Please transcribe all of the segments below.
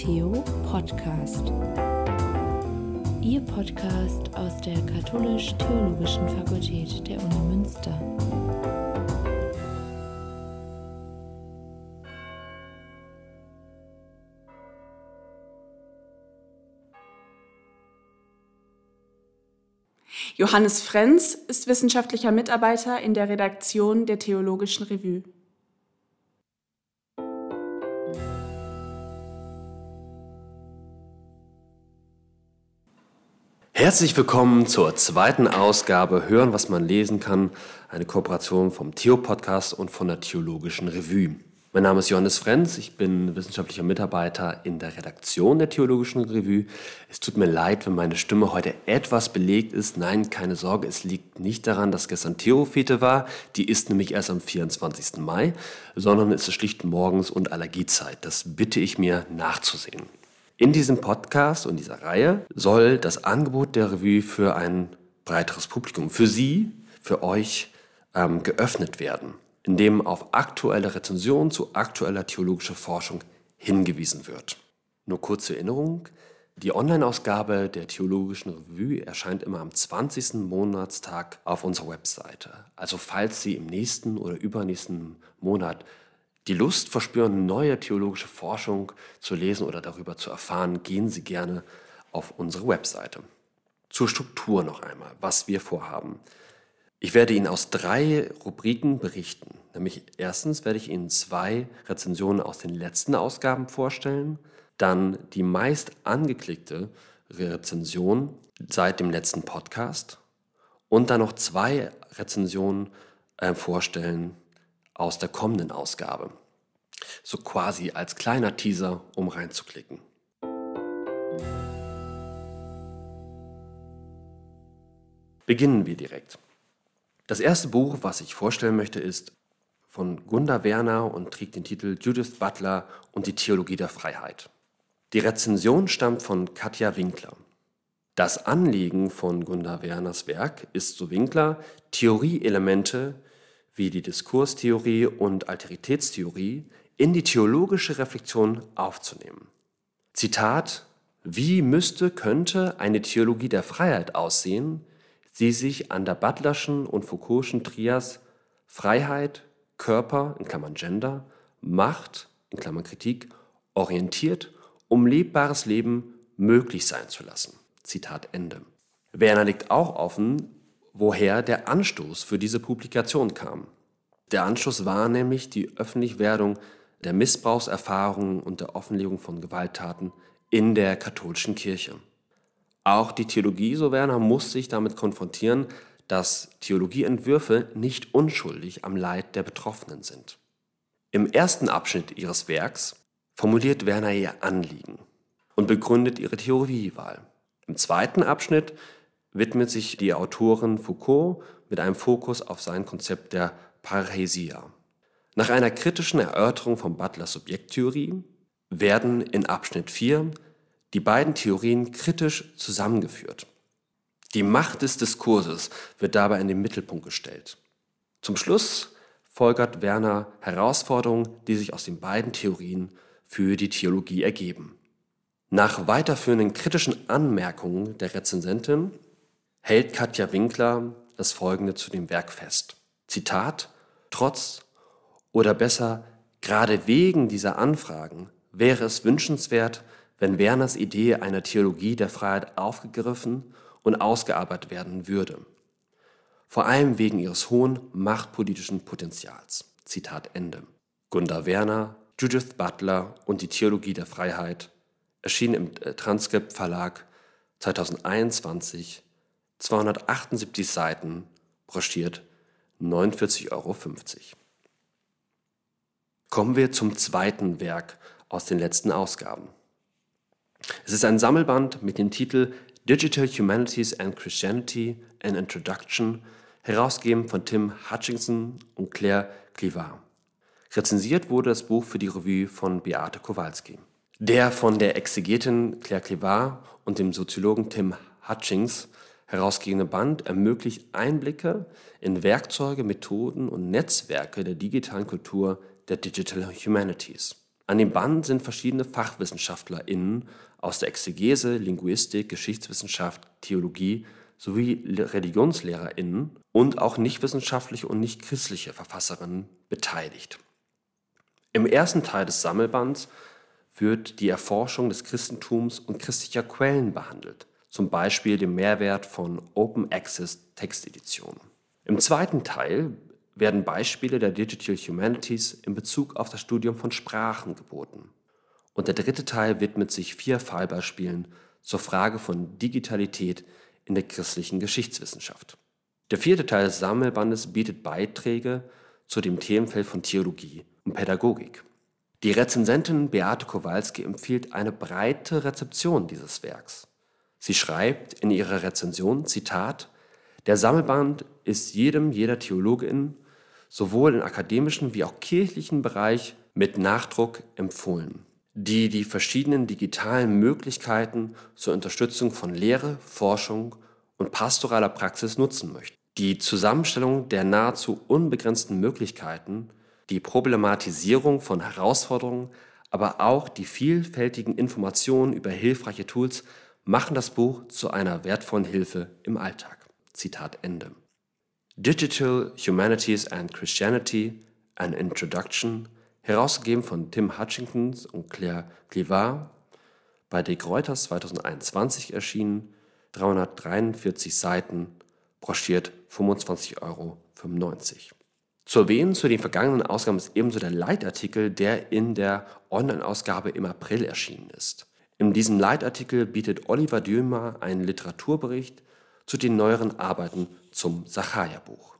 Theo Podcast. Ihr Podcast aus der Katholisch-Theologischen Fakultät der Uni Münster. Johannes Frenz ist wissenschaftlicher Mitarbeiter in der Redaktion der Theologischen Revue. Herzlich willkommen zur zweiten Ausgabe Hören, was man lesen kann, eine Kooperation vom Theo-Podcast und von der Theologischen Revue. Mein Name ist Johannes Frenz, ich bin wissenschaftlicher Mitarbeiter in der Redaktion der Theologischen Revue. Es tut mir leid, wenn meine Stimme heute etwas belegt ist. Nein, keine Sorge, es liegt nicht daran, dass gestern Theofete war, die ist nämlich erst am 24. Mai, sondern es ist schlicht Morgens- und Allergiezeit. Das bitte ich mir nachzusehen. In diesem Podcast und dieser Reihe soll das Angebot der Revue für ein breiteres Publikum, für Sie, für euch geöffnet werden, indem auf aktuelle Rezensionen zu aktueller theologischer Forschung hingewiesen wird. Nur kurz zur Erinnerung, die Online-Ausgabe der Theologischen Revue erscheint immer am 20. Monatstag auf unserer Webseite. Also falls Sie im nächsten oder übernächsten Monat die Lust verspüren, neue theologische Forschung zu lesen oder darüber zu erfahren, gehen Sie gerne auf unsere Webseite. Zur Struktur noch einmal, was wir vorhaben. Ich werde Ihnen aus 3 Rubriken berichten. Nämlich erstens werde ich Ihnen 2 Rezensionen aus den letzten Ausgaben vorstellen, dann die meist angeklickte Rezension seit dem letzten Podcast und dann noch 2 Rezensionen vorstellen aus der kommenden Ausgabe. So quasi als kleiner Teaser, um reinzuklicken. Beginnen wir direkt. Das erste Buch, was ich vorstellen möchte, ist von Gunda Werner und trägt den Titel Judith Butler und die Theologie der Freiheit. Die Rezension stammt von Katja Winkler. Das Anliegen von Gunda Werners Werk ist, so Winkler, Theorieelemente wie die Diskurstheorie und Alteritätstheorie in die theologische Reflexion aufzunehmen. Zitat: Wie könnte eine Theologie der Freiheit aussehen, die sich an der Butlerschen und Foucault'schen Trias Freiheit, Körper (Gender), Macht (Kritik) orientiert, um lebbares Leben möglich sein zu lassen. Zitat Ende. Werner legt auch offen, woher der Anstoß für diese Publikation kam. Der Anstoß war nämlich die Öffentlichwerdung der Missbrauchserfahrungen und der Offenlegung von Gewalttaten in der katholischen Kirche. Auch die Theologie, so Werner, muss sich damit konfrontieren, dass Theologieentwürfe nicht unschuldig am Leid der Betroffenen sind. Im ersten Abschnitt ihres Werks formuliert Werner ihr Anliegen und begründet ihre Theoriewahl. Im zweiten Abschnitt widmet sich die Autorin Foucault mit einem Fokus auf sein Konzept der Parrhesia. Nach einer kritischen Erörterung von Butlers Subjekttheorie werden in Abschnitt 4 die beiden Theorien kritisch zusammengeführt. Die Macht des Diskurses wird dabei in den Mittelpunkt gestellt. Zum Schluss folgert Werner Herausforderungen, die sich aus den beiden Theorien für die Theologie ergeben. Nach weiterführenden kritischen Anmerkungen der Rezensentin hält Katja Winkler das Folgende zu dem Werk fest. Zitat: Trotz oder besser gerade wegen dieser Anfragen wäre es wünschenswert, wenn Werners Idee einer Theologie der Freiheit aufgegriffen und ausgearbeitet werden würde. Vor allem wegen ihres hohen machtpolitischen Potenzials. Zitat Ende. Gunda Werner, Judith Butler und die Theologie der Freiheit erschien im Transkript Verlag 2021, 278 Seiten, broschiert 49,50 Euro. Kommen wir zum zweiten Werk aus den letzten Ausgaben. Es ist ein Sammelband mit dem Titel Digital Humanities and Christianity, an Introduction, herausgegeben von Tim Hutchinson und Claire Clivard. Rezensiert wurde das Buch für die Revue von Beate Kowalski. Der von der Exegetin Claire Clivard und dem Soziologen Tim Hutchins herausgegebene Band ermöglicht Einblicke in Werkzeuge, Methoden und Netzwerke der digitalen Kultur der Digital Humanities. An dem Band sind verschiedene FachwissenschaftlerInnen aus der Exegese, Linguistik, Geschichtswissenschaft, Theologie sowie ReligionslehrerInnen und auch nichtwissenschaftliche und nichtchristliche Verfasserinnen beteiligt. Im ersten Teil des Sammelbands wird die Erforschung des Christentums und christlicher Quellen behandelt, zum Beispiel den Mehrwert von Open Access Texteditionen. Im zweiten Teil werden Beispiele der Digital Humanities in Bezug auf das Studium von Sprachen geboten. Und der dritte Teil widmet sich 4 Fallbeispielen zur Frage von Digitalität in der christlichen Geschichtswissenschaft. Der 4. Teil des Sammelbandes bietet Beiträge zu dem Themenfeld von Theologie und Pädagogik. Die Rezensentin Beate Kowalski empfiehlt eine breite Rezeption dieses Werks. Sie schreibt in ihrer Rezension, Zitat, der Sammelband ist jeder Theologin sowohl im akademischen wie auch kirchlichen Bereich mit Nachdruck empfohlen, die verschiedenen digitalen Möglichkeiten zur Unterstützung von Lehre, Forschung und pastoraler Praxis nutzen möchten. Die Zusammenstellung der nahezu unbegrenzten Möglichkeiten, die Problematisierung von Herausforderungen, aber auch die vielfältigen Informationen über hilfreiche Tools machen das Buch zu einer wertvollen Hilfe im Alltag. Zitat Ende. Digital Humanities and Christianity, an Introduction, herausgegeben von Tim Hutchings und Claire Clivard, bei De Gruyters 2021 erschienen, 343 Seiten, broschiert 25,95 €. Zu erwähnen zu den vergangenen Ausgaben ist ebenso der Leitartikel, der in der Online-Ausgabe im April erschienen ist. In diesem Leitartikel bietet Oliver Dömer einen Literaturbericht zu den neueren Arbeiten zum Sacharja-Buch.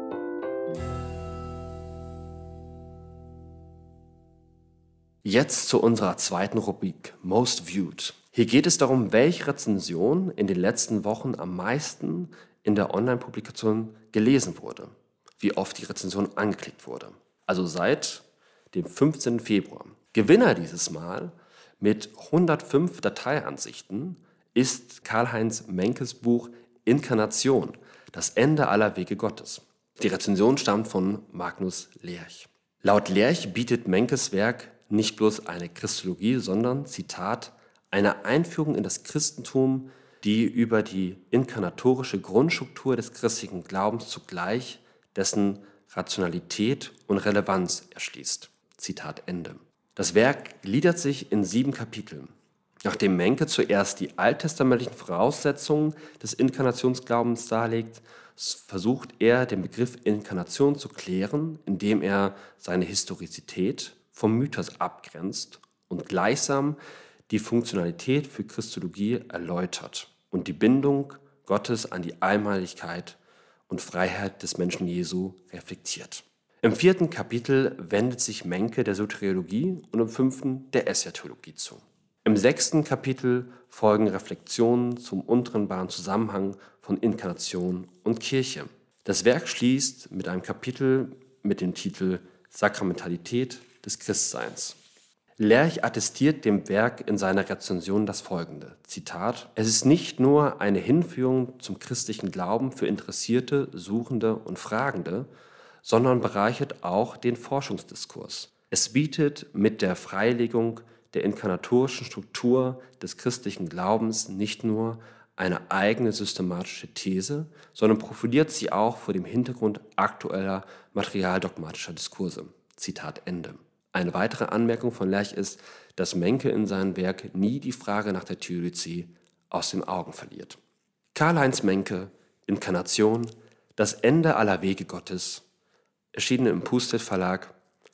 Jetzt zu unserer zweiten Rubrik Most Viewed. Hier geht es darum, welche Rezension in den letzten Wochen am meisten in der Online-Publikation gelesen wurde, wie oft die Rezension angeklickt wurde. Also seit dem 15. Februar. Gewinner dieses Mal mit 105 Dateiansichten ist Karl-Heinz Menkes Buch Inkarnation, das Ende aller Wege Gottes. Die Rezension stammt von Magnus Lerch. Laut Lerch bietet Menkes Werk nicht bloß eine Christologie, sondern, Zitat, eine Einführung in das Christentum, die über die inkarnatorische Grundstruktur des christlichen Glaubens zugleich dessen Rationalität und Relevanz erschließt. Zitat Ende. Das Werk gliedert sich in 7 Kapiteln. Nachdem Menke zuerst die alttestamentlichen Voraussetzungen des Inkarnationsglaubens darlegt, versucht er, den Begriff Inkarnation zu klären, indem er seine Historizität vom Mythos abgrenzt und gleichsam die Funktionalität für Christologie erläutert und die Bindung Gottes an die Einmaligkeit und Freiheit des Menschen Jesu reflektiert. Im 4. Kapitel wendet sich Menke der Soteriologie und im 5. der Eschatologie zu. Im 6. Kapitel folgen Reflexionen zum untrennbaren Zusammenhang von Inkarnation und Kirche. Das Werk schließt mit einem Kapitel mit dem Titel Sakramentalität des Christseins. Lerch attestiert dem Werk in seiner Rezension das Folgende, Zitat, es ist nicht nur eine Hinführung zum christlichen Glauben für Interessierte, Suchende und Fragende, sondern bereichert auch den Forschungsdiskurs. Es bietet mit der Freilegung der inkarnatorischen Struktur des christlichen Glaubens nicht nur eine eigene systematische These, sondern profiliert sie auch vor dem Hintergrund aktueller materialdogmatischer Diskurse. Zitat Ende. Eine weitere Anmerkung von Lerch ist, dass Menke in seinem Werk nie die Frage nach der Theodizee aus den Augen verliert. Karl-Heinz Menke, Inkarnation, das Ende aller Wege Gottes, erschienen im Pustet Verlag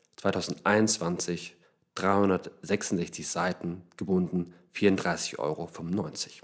2021, 366 Seiten, gebunden, 34,95 €.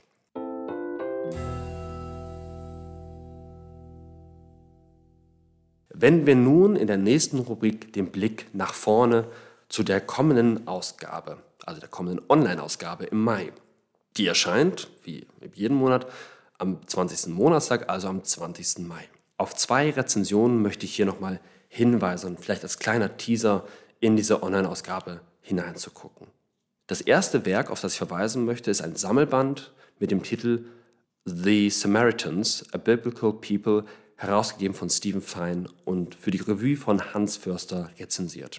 Wenden wir nun in der nächsten Rubrik den Blick nach vorne zu der kommenden Ausgabe, also der kommenden Online-Ausgabe im Mai. Die erscheint, wie jeden Monat, am 20. Monatstag, also am 20. Mai. Auf 2 Rezensionen möchte ich hier nochmal hinweisen, vielleicht als kleiner Teaser in diese Online-Ausgabe hineinzugucken. Das erste Werk, auf das ich verweisen möchte, ist ein Sammelband mit dem Titel The Samaritans, A Biblical People, herausgegeben von Stephen Fine und für die Revue von Hans Förster rezensiert.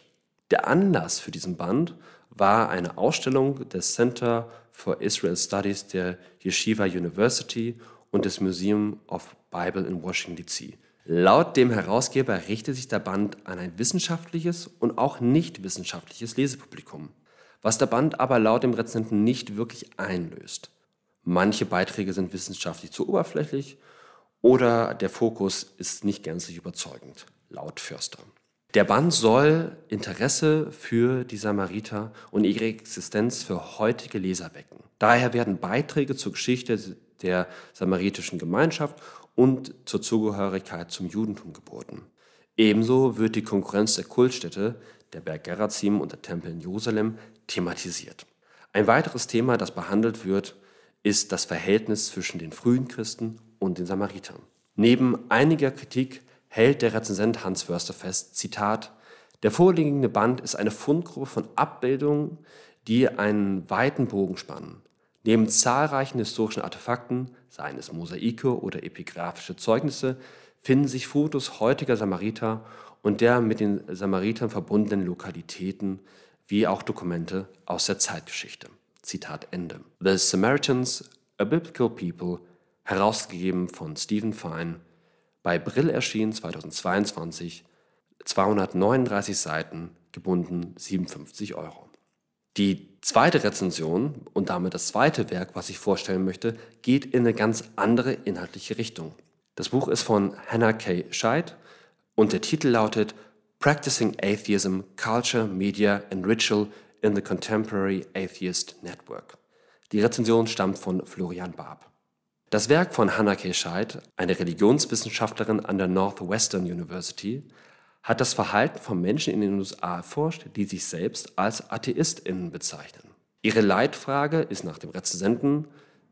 Der Anlass für diesen Band war eine Ausstellung des Center for Israel Studies der Yeshiva University und des Museum of Bible in Washington, D.C. Laut dem Herausgeber richtet sich der Band an ein wissenschaftliches und auch nicht wissenschaftliches Lesepublikum, was der Band aber laut dem Rezensenten nicht wirklich einlöst. Manche Beiträge sind wissenschaftlich zu oberflächlich oder der Fokus ist nicht gänzlich überzeugend, laut Förster. Der Band soll Interesse für die Samariter und ihre Existenz für heutige Leser wecken. Daher werden Beiträge zur Geschichte der samaritischen Gemeinschaft und zur Zugehörigkeit zum Judentum geboten. Ebenso wird die Konkurrenz der Kultstädte, der Berg Gerazim und der Tempel in Jerusalem, thematisiert. Ein weiteres Thema, das behandelt wird, ist das Verhältnis zwischen den frühen Christen und den Samaritern. Neben einiger Kritik hält der Rezensent Hans Förster fest, Zitat, der vorliegende Band ist eine Fundgrube von Abbildungen, die einen weiten Bogen spannen. Neben zahlreichen historischen Artefakten, seien es Mosaike oder epigraphische Zeugnisse, finden sich Fotos heutiger Samariter und der mit den Samaritern verbundenen Lokalitäten, wie auch Dokumente aus der Zeitgeschichte. Zitat Ende. The Samaritans, a Biblical People, herausgegeben von Stephen Fine, bei Brill erschienen 2022, 239 Seiten, gebunden 57 €. Die zweite Rezension und damit das zweite Werk, was ich vorstellen möchte, geht in eine ganz andere inhaltliche Richtung. Das Buch ist von Hannah K. Scheid und der Titel lautet Practicing Atheism, Culture, Media and Ritual in the Contemporary Atheist Network. Die Rezension stammt von Florian Barb. Das Werk von Hannah K. Scheid, eine Religionswissenschaftlerin an der Northwestern University, hat das Verhalten von Menschen in den USA erforscht, die sich selbst als AtheistInnen bezeichnen. Ihre Leitfrage ist nach dem Rezensenten,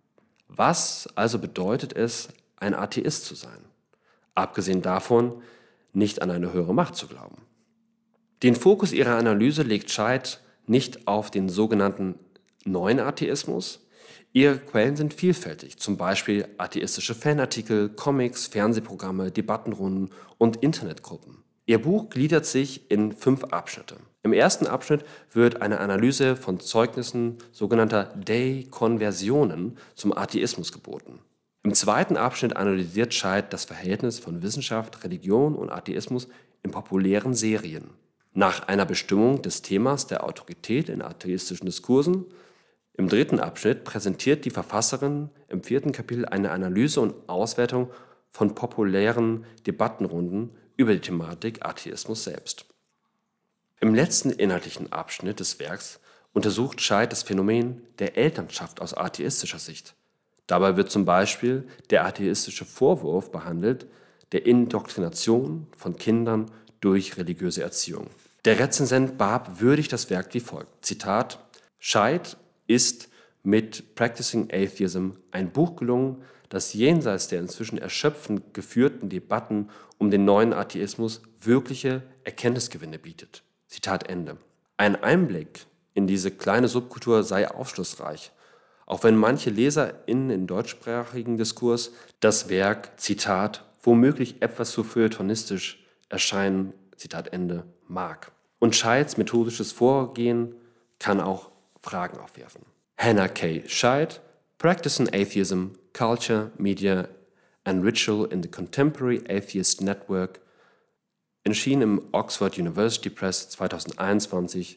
was also bedeutet es, ein Atheist zu sein? Abgesehen davon, nicht an eine höhere Macht zu glauben. Den Fokus ihrer Analyse legt Scheid nicht auf den sogenannten neuen Atheismus. Ihre Quellen sind vielfältig, zum Beispiel atheistische Fanartikel, Comics, Fernsehprogramme, Debattenrunden und Internetgruppen. Ihr Buch gliedert sich in 5 Abschnitte. Im ersten Abschnitt wird eine Analyse von Zeugnissen sogenannter Dekonversionen zum Atheismus geboten. Im zweiten Abschnitt analysiert Scheid das Verhältnis von Wissenschaft, Religion und Atheismus in populären Serien. Nach einer Bestimmung des Themas der Autorität in atheistischen Diskursen. Im dritten Abschnitt präsentiert die Verfasserin im 4. Kapitel eine Analyse und Auswertung von populären Debattenrunden über die Thematik Atheismus selbst. Im letzten inhaltlichen Abschnitt des Werks untersucht Scheid das Phänomen der Elternschaft aus atheistischer Sicht. Dabei wird zum Beispiel der atheistische Vorwurf behandelt, der Indoktrination von Kindern durch religiöse Erziehung. Der Rezensent Barb würdigt das Werk wie folgt. Zitat, Scheid ist mit Practicing Atheism ein Buch gelungen, das jenseits der inzwischen erschöpfend geführten Debatten um den neuen Atheismus wirkliche Erkenntnisgewinne bietet. Zitat Ende. Ein Einblick in diese kleine Subkultur sei aufschlussreich, auch wenn manche LeserInnen im deutschsprachigen Diskurs das Werk, Zitat, womöglich etwas zu feuilletonistisch erscheinen, Zitat Ende, mag. Und Scheids methodisches Vorgehen kann auch Fragen aufwerfen. Hannah K. Scheid, Practicing Atheism, Culture, Media and Ritual in the Contemporary Atheist Network, erschien im Oxford University Press 2021,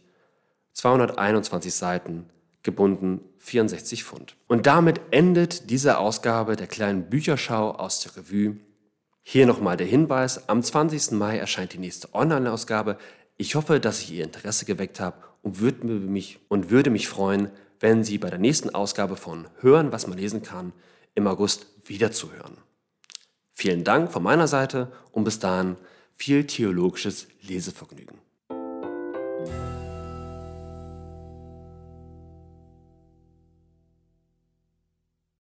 221 Seiten, gebunden 64 Pfund. Und damit endet diese Ausgabe der kleinen Bücherschau aus der Revue. Hier nochmal der Hinweis, am 20. Mai erscheint die nächste Online-Ausgabe. Ich hoffe, dass ich Ihr Interesse geweckt habe und würde mich freuen, wenn Sie bei der nächsten Ausgabe von Hören, was man lesen kann, im August wieder zuhören. Vielen Dank von meiner Seite und bis dahin viel theologisches Lesevergnügen.